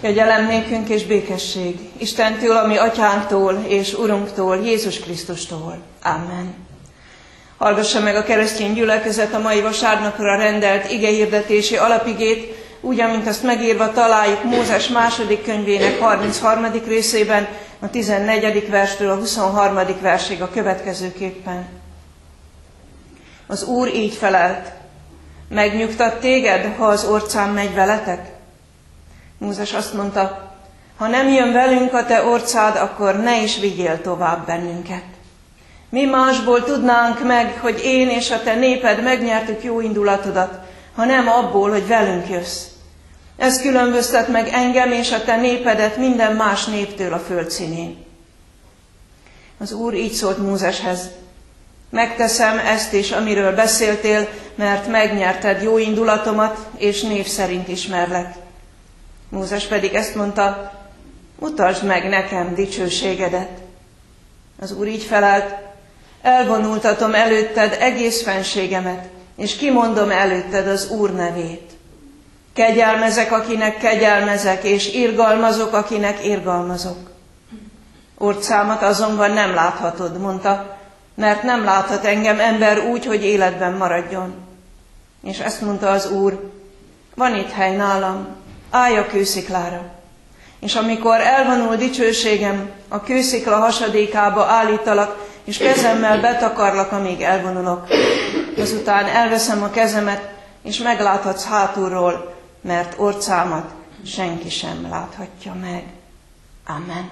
Kegyelem nékünk és békesség Istentől, a mi atyánktól és Urunktól, Jézus Krisztustól. Amen. Hallgassa meg a keresztény gyülekezet a mai vasárnapra rendelt igehirdetési alapigét, úgy, amint azt megírva találjuk Mózes második könyvének 33. részében, a 14. verstől a 23. versig a következőképpen. Az Úr így felelt: megnyugtat téged, ha az orcám megy veletek? Mózes azt mondta: ha nem jön velünk a te orcád, akkor ne is vigyél tovább bennünket. Mi másból tudnánk meg, hogy én és a te néped megnyertük jó indulatodat, ha nem abból, hogy velünk jössz. Ez különböztet meg engem és a te népedet minden más néptől a földszínén. Az Úr így szólt Mózeshez: megteszem ezt is, amiről beszéltél, mert megnyerted jó indulatomat, és név szerint ismerlek. Mózes pedig ezt mondta: mutasd meg nekem dicsőségedet. Az Úr így felelt: elvonultatom előtted egész fenségemet, és kimondom előtted az Úr nevét. Kegyelmezek, akinek kegyelmezek, és irgalmazok, akinek irgalmazok. Orcámat azonban nem láthatod, mondta, mert nem láthat engem ember úgy, hogy életben maradjon. És ezt mondta az Úr: van itt hely nálam, állj a kősziklára. És amikor elvonul dicsőségem, a kőszikla hasadékába állítalak, és kezemmel betakarlak, amíg elvonulok. Azután elveszem a kezemet, és megláthatsz hátulról, mert orcámat senki sem láthatja meg. Amen.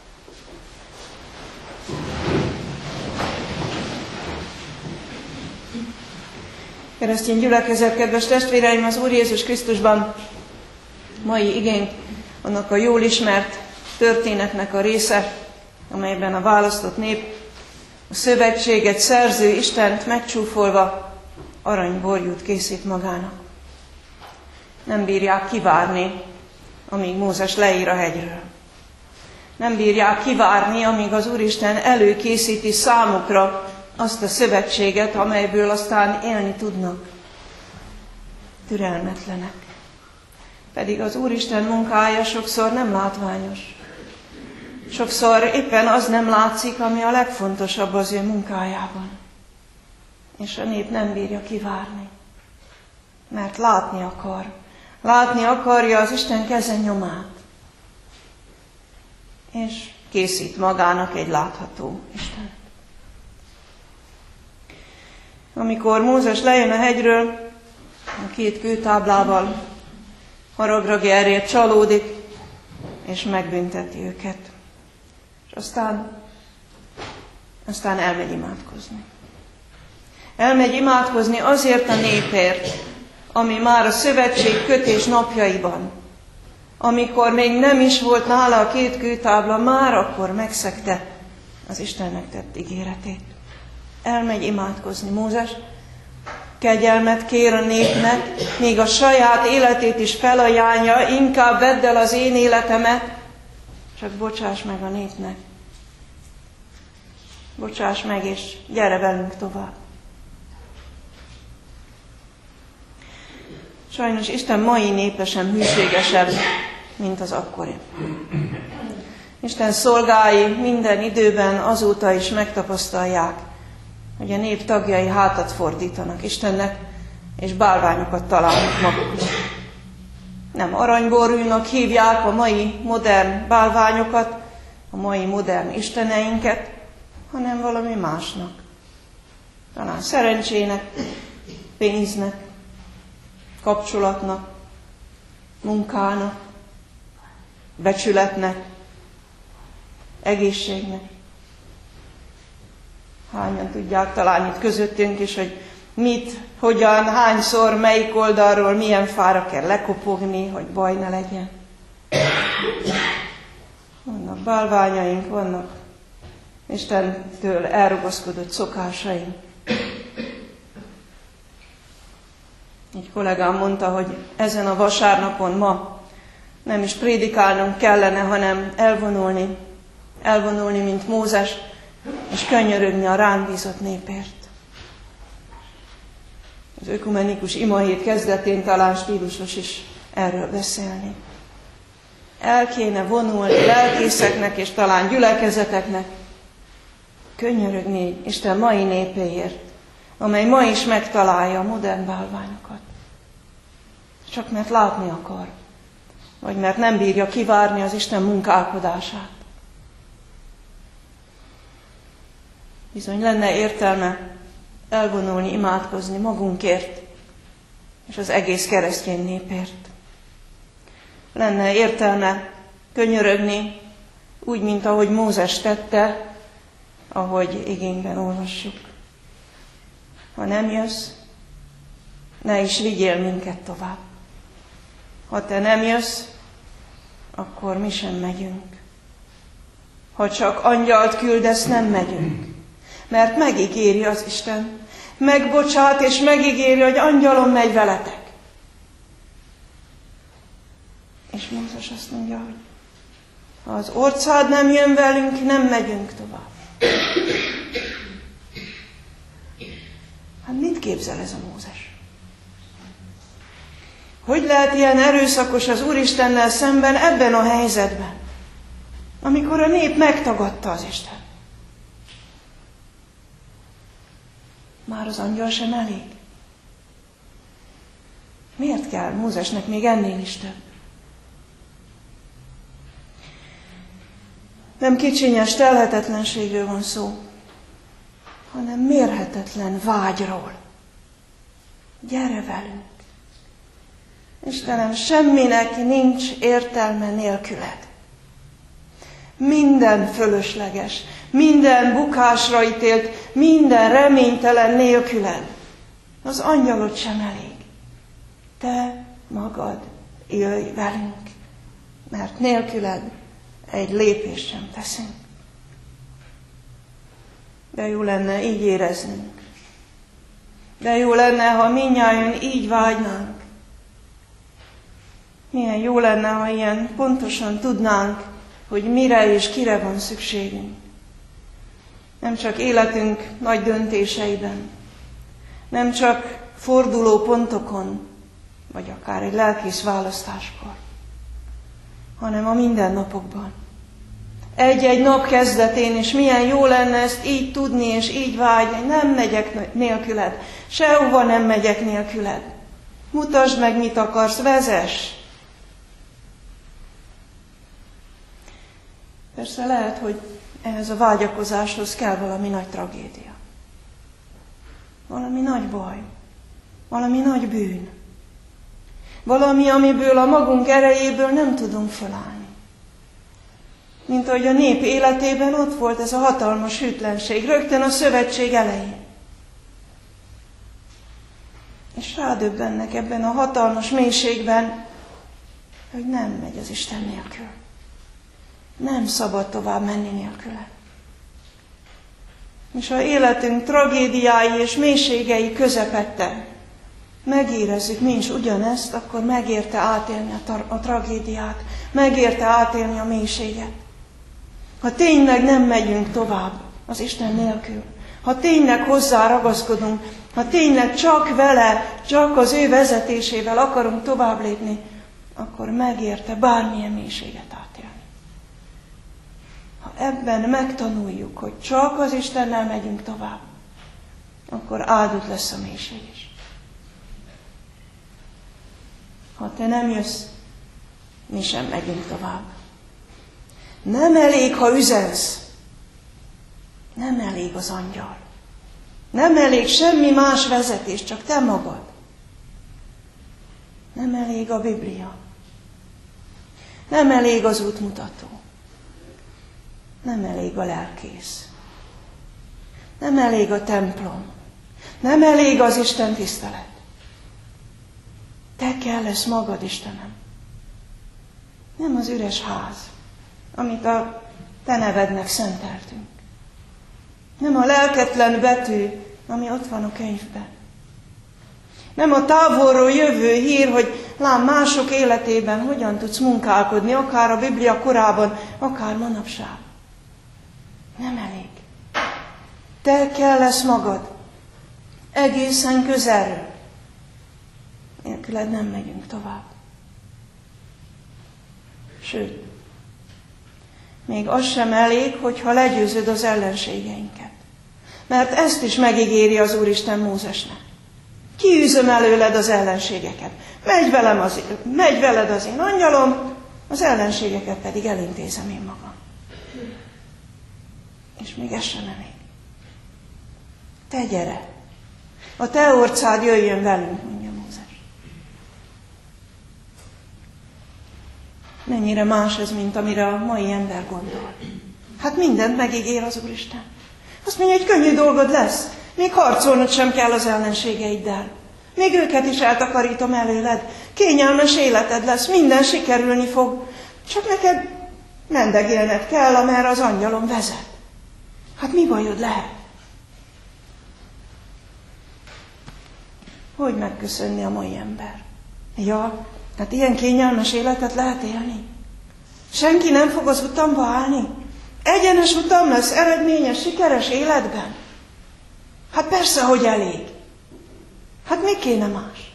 Keresztény gyülekezet, kedves testvéreim, az Úr Jézus Krisztusban mai igénk annak a jól ismert történetnek a része, amelyben a választott nép a szövetséget szerző Istent megcsúfolva aranyborjút készít magának. Nem bírják kivárni, amíg Mózes leír a hegyről. Nem bírják kivárni, amíg az Úristen előkészíti számukra azt a szövetséget, amelyből aztán élni tudnak. Türelmetlenek. Pedig az Úristen munkája sokszor nem látványos. Sokszor éppen az nem látszik, ami a legfontosabb az ő munkájában. És a nép nem bírja kivárni, mert látni akar. Látni akarja az Isten keze nyomát. És készít magának egy látható Istent. Amikor Mózes lejön a hegyről, a két kőtáblával, haragra gerjedt, csalódik, és megbünteti őket. És aztán elmegy imádkozni. Elmegy imádkozni azért a népért, ami már a szövetség kötés napjaiban, amikor még nem is volt nála a két kőtábla, már akkor megszegte az Istennek tett ígéretét. Elmegy imádkozni Mózes, kegyelmet kér a népnek, még a saját életét is felajánlja: inkább vedd el az én életemet, csak bocsáss meg a népnek. Bocsáss meg, és gyere velünk tovább. Sajnos Isten mai népe sem hűségesebb, mint az akkori. Isten szolgái minden időben azóta is megtapasztalják, hogy a nép tagjai hátat fordítanak Istennek, és bálványokat találnak maguknak. Nem aranyborjúnak hívják a mai modern bálványokat, a mai modern isteneinket, hanem valami másnak. Talán szerencsének, pénznek, kapcsolatnak, munkának, becsületnek, egészségnek. Hányan tudják talán itt közöttünk is, hogy mit, hogyan, hányszor, melyik oldalról, milyen fára kell lekopogni, hogy baj ne legyen. Vannak bálványaink, vannak Istentől elrugaszkodott szokásaink. Egy kollégám mondta, hogy ezen a vasárnapon ma nem is prédikálnunk kellene, hanem elvonulni, mint Mózes, és könyörögni a ránk bízott népért. Az ökumenikus imahét kezdetén talán stílusos is erről beszélni. el kéne vonulni lelkészeknek és talán gyülekezeteknek, könyörögni Isten mai népéért, amely ma is megtalálja a modern bálványokat. Csak mert látni akar, vagy mert nem bírja kivárni az Isten munkálkodását. Bizony lenne értelme elvonulni, imádkozni magunkért, és az egész keresztény népért. Lenne értelme könyörögni, úgy, mint ahogy Mózes tette, ahogy igényben olvassuk. Ha nem jössz, ne is vigyél minket tovább. Ha te nem jössz, akkor mi sem megyünk. Ha csak angyalt küldesz, nem megyünk. Mert megígéri az Isten, megbocsát és megígéri, hogy angyalom megy veletek. És Mózes azt mondja, hogy ha az orcád nem jön velünk, nem megyünk tovább. Hát mit képzel ez a Mózes? Hogy lehet ilyen erőszakos az Úristennel szemben ebben a helyzetben, amikor a nép megtagadta az Isten? Már az angyal sem elég. Miért kell Mózesnek még ennél is több? Nem kicsinyes telhetetlenségről van szó, hanem mérhetetlen vágyról. Gyere velünk! Istenem, semminek nincs értelme nélküled. Minden fölösleges, minden bukásra ítélt, minden reménytelen nélküled. Az angyalod sem elég. Te magad jöjj velünk, mert nélküled egy lépést sem teszünk. De jó lenne így éreznünk. De jó lenne, ha mindnyájan így vágynánk. Milyen jó lenne, ha ilyen pontosan tudnánk, hogy mire és kire van szükségünk. Nem csak életünk nagy döntéseiben, nem csak forduló pontokon, vagy akár egy lelkész választáskor, hanem a mindennapokban. Egy-egy nap kezdetén, és milyen jó lenne ezt így tudni, és így vágyni, nem megyek nélküled, sehova nem megyek nélküled. Mutasd meg, mit akarsz, vezess! Persze lehet, hogy ehhez a vágyakozáshoz kell valami nagy tragédia. Valami nagy baj, valami nagy bűn. Valami, amiből a magunk erejéből nem tudunk felállni. Mint ahogy a nép életében ott volt ez a hatalmas hűtlenség, rögtön a szövetség elején. És rádöbbennek ebben a hatalmas mélységben, hogy nem megy az Isten nélkül. Nem szabad tovább menni nélküle. És ha életünk tragédiái és mélységei közepette megérezzük mi is ugyanezt, akkor megérte átélni a tragédiát, megérte átélni a mélységet. Ha tényleg nem megyünk tovább az Isten nélkül, ha tényleg hozzá ragaszkodunk, ha tényleg csak vele, csak az ő vezetésével akarunk tovább lépni, akkor megérte bármilyen mélységet átélni. Ha ebben megtanuljuk, hogy csak az Istennel megyünk tovább, akkor áldott lesz a mélység is. Ha te nem jössz, mi sem megyünk tovább. Nem elég, ha üzensz. Nem elég az angyal. Nem elég semmi más vezetés, csak te magad. Nem elég a Biblia. Nem elég az útmutató. Nem elég a lelkész. Nem elég a templom. Nem elég az Isten tisztelet. Te kell lesz magad, Istenem. Nem az üres ház, amit a te nevednek szenteltünk. Nem a lelketlen betű, ami ott van a könyvben. Nem a távolról jövő hír, hogy lám mások életében hogyan tudsz munkálkodni, akár a Biblia korában, akár manapság. Nem elég. Te kell lesz magad. Egészen közelről. Nélküled nem megyünk tovább. Sőt, még az sem elég, hogyha legyőzöd az ellenségeinket. Mert ezt is megígéri az Úristen Mózesnek. Kiűzöm előled az ellenségeket. Megy veled az én angyalom, az ellenségeket pedig elintézem én magam. És még ez sem elég. Te gyere, a te orcád jöjjön velünk, mondja Mózes. Mennyire más ez, mint amire a mai ember gondol. Hát mindent megígér az Úristen. Azt mondja, hogy könnyű dolgod lesz. Még harcolnod sem kell az ellenségeiddel. Még őket is eltakarítom előled. Kényelmes életed lesz, minden sikerülni fog. Csak neked mendegélned kell, amerre az angyalom vezet. Hát mi bajod lehet? Hogy megköszönni a mai ember? Ja, hát ilyen kényelmes életet lehet élni? Senki nem fog az utamba állni? Egyenes utam lesz, eredményes, sikeres életben? Hát persze, hogy elég. Hát mi kéne más?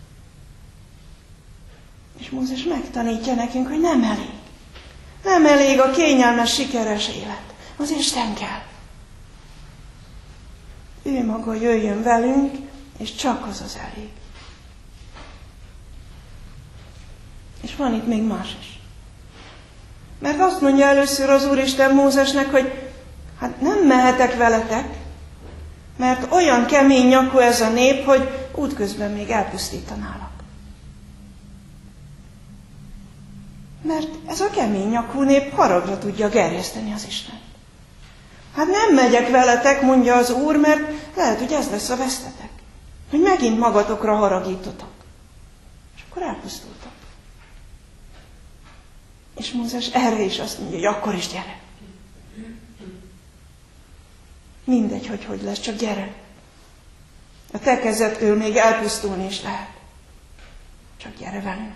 És Mózes megtanítja nekünk, hogy nem elég. Nem elég a kényelmes, sikeres élet. Az Isten kell. Ő maga jöjjön velünk, és csak az az elég. És van itt még más is. Mert azt mondja először az Úristen Mózesnek, hogy hát nem mehetek veletek, mert olyan kemény nyakú ez a nép, hogy útközben még elpusztítanálak. Mert ez a kemény nyakú nép haragra tudja gerjeszteni az Istent. Hát nem megyek veletek, mondja az Úr, mert lehet, hogy ez lesz a vesztetek. Hogy megint magatokra haragítotok. És akkor elpusztultak. És Mózes erre is azt mondja, hogy akkor is gyere. Mindegy, hogy lesz, csak gyere. A te kezedtől még elpusztulni is lehet. Csak gyere velünk.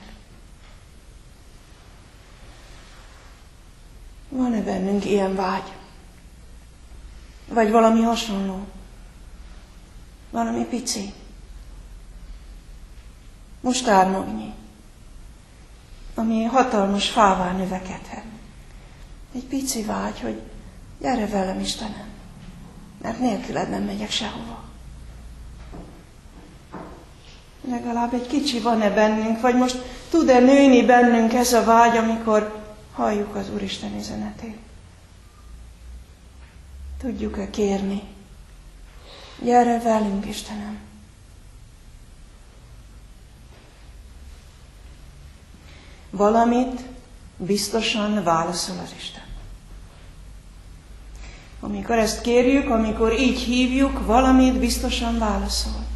Van-e bennünk ilyen vágy? Vagy valami hasonló? Valami pici? Mustármagnyi, ami hatalmas fává növekedhet. Egy pici vágy, hogy gyere velem, Istenem, mert nélküled nem megyek sehova. Legalább egy kicsi van-e bennünk, vagy most tud-e nőni bennünk ez a vágy, amikor halljuk az Úristen üzenetét? Tudjuk-e kérni? Gyere velünk, Istenem! Valamit biztosan válaszol az Isten. Amikor ezt kérjük, amikor így hívjuk, valamit biztosan válaszol.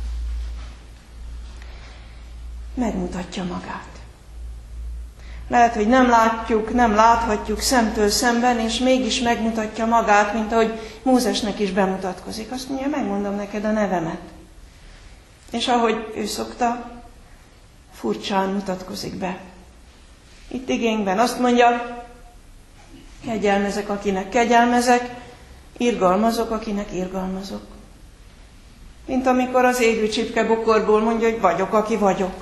Megmutatja magát. Lehet, hogy nem látjuk, nem láthatjuk szemtől szemben, és mégis megmutatja magát, mint ahogy Mózesnek is bemutatkozik. Azt mondja, megmondom neked a nevemet. És ahogy ő szokta, furcsán mutatkozik be. Itt igényben azt mondja, kegyelmezek, akinek kegyelmezek, irgalmazok, akinek irgalmazok. Mint amikor az égő csipke bokorból mondja, hogy vagyok, aki vagyok.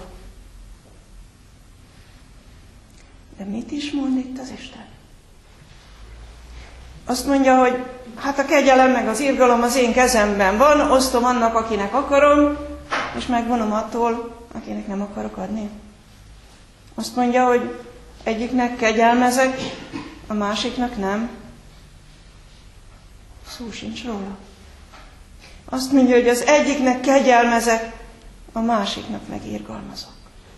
De mit is mond itt az Isten? Azt mondja, hogy hát a kegyelem meg az irgalom az én kezemben van, osztom annak, akinek akarom, és megvonom attól, akinek nem akarok adni. Azt mondja, hogy egyiknek kegyelmezek, a másiknak nem. Szó sincs róla. Azt mondja, hogy az egyiknek kegyelmezek, a másiknak meg irgalmazok.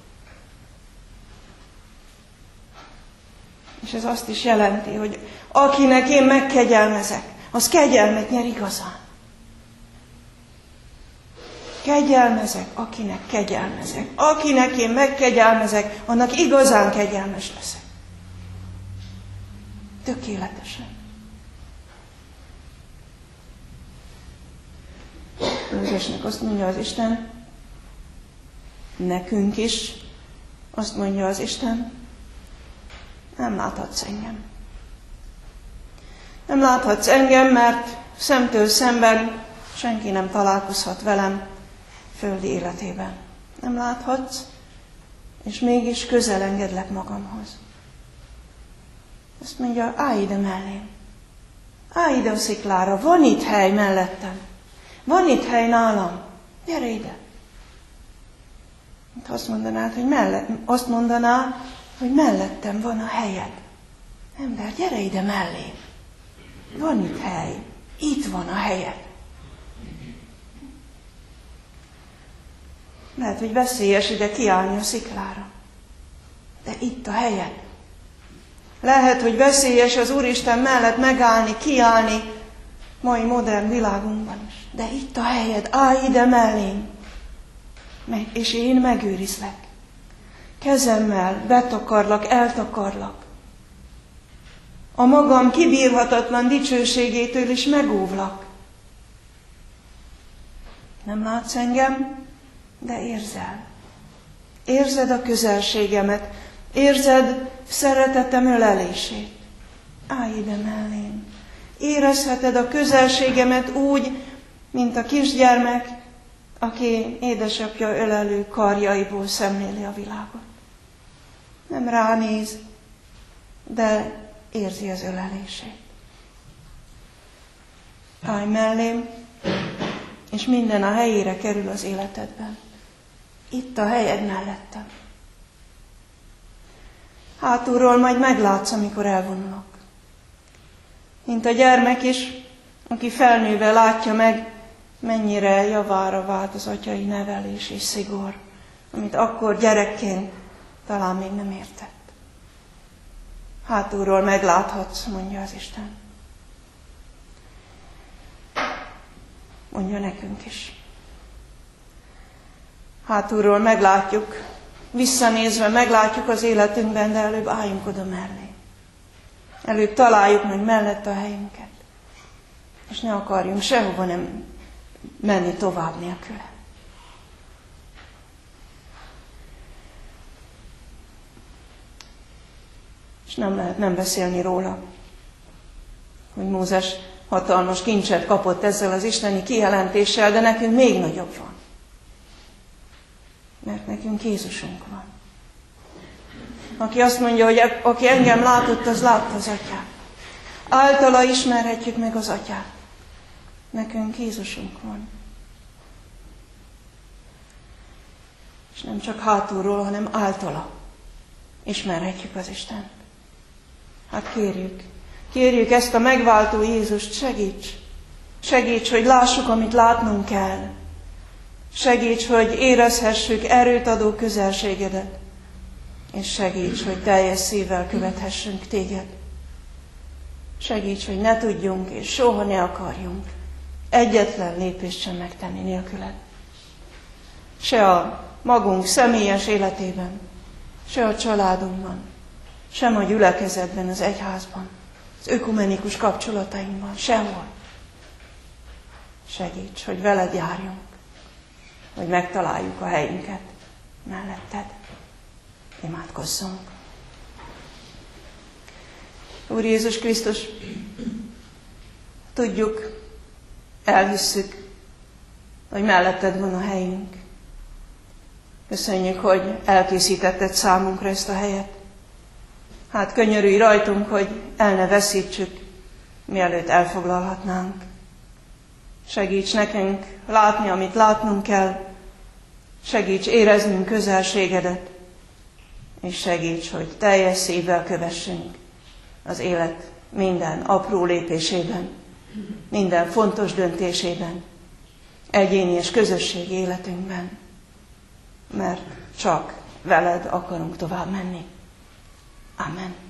És ez azt is jelenti, hogy akinek én megkegyelmezek, az kegyelmet nyer igazán. Kegyelmezek, akinek kegyelmezek. Akinek én megkegyelmezek, annak igazán kegyelmes leszek. Tökéletesen. Mózesnek azt mondja az Isten, nekünk is, azt mondja az Isten, nem láthatsz engem. Nem láthatsz engem, mert szemtől szemben senki nem találkozhat velem földi életében. Nem láthatsz, és mégis közel engedlek magamhoz. Azt mondja, állj ide mellém. Állj ide a sziklára, van itt hely mellettem. Van itt hely nálam. Gyere ide. Azt mondaná, hogy mellettem van a helyed. Ember, gyere ide mellém. Van itt hely. Itt van a helyed. Lehet, hogy veszélyes ide kiállni a sziklára. De itt a helyed. Lehet, hogy veszélyes az Úristen mellett megállni, kiállni mai modern világunkban is. De itt a helyed, állj ide mellém, és én megőrizlek. Kezemmel betakarlak, eltakarlak. A magam kibírhatatlan dicsőségétől is megóvlak. Nem látsz engem, de érzel. Érzed a közelségemet, érzed szeretetem ölelését. Állj ide mellém. Érezheted a közelségemet úgy, mint a kisgyermek, aki édesapja ölelő karjaiból szemléli a világot. Nem ránéz, de érzi az ölelését. Állj mellém, és minden a helyére kerül az életedben. Itt a helyed mellettem. Hátulról majd meglátsz, amikor elvonulok. Mint a gyermek is, aki felnőve látja meg, mennyire javára vált az atyai nevelés és szigor, amit akkor gyerekként talán még nem értett. Hátulról megláthatsz, mondja az Isten. Mondja nekünk is. Hátulról meglátjuk, visszanézve meglátjuk az életünkben, de előbb álljunk oda mellé. Előbb találjuk meg mellett a helyünket. És ne akarjunk sehova nem menni tovább nélküle. És nem lehet nem beszélni róla, hogy Mózes hatalmas kincset kapott ezzel az isteni kijelentéssel, de nekünk még nagyobb van. Mert nekünk Jézusunk van. Aki azt mondja, hogy aki engem látott, az látta az Atyát. Általa ismerhetjük meg az Atyát. Nekünk Jézusunk van. És nem csak hátulról, hanem általa ismerhetjük az Istent. Hát kérjük ezt a megváltó Jézust, segíts, hogy lássuk, amit látnunk kell. Segíts, hogy érezhessük erőt adó közelségedet, és segíts, hogy teljes szívvel követhessünk téged. Segíts, hogy ne tudjunk, és soha ne akarjunk egyetlen lépést sem megtenni nélküled. Se a magunk személyes életében, se a családunkban, sem a gyülekezetben, az egyházban, az ökumenikus kapcsolatainkban, sehol. Segíts, hogy veled járjunk, hogy megtaláljuk a helyünket melletted. Imádkozzunk. Úr Jézus Krisztus, tudjuk, elhisszük, hogy melletted van a helyünk. Köszönjük, hogy elkészítetted számunkra ezt a helyet. Hát könyörülj rajtunk, hogy el ne veszítsük, mielőtt elfoglalhatnánk. Segíts nekünk látni, amit látnunk kell. Segíts éreznünk közelségedet. És segíts, hogy teljes szívvel kövessünk az élet minden apró lépésében, minden fontos döntésében, egyéni és közösségi életünkben. Mert csak veled akarunk tovább menni. Amen.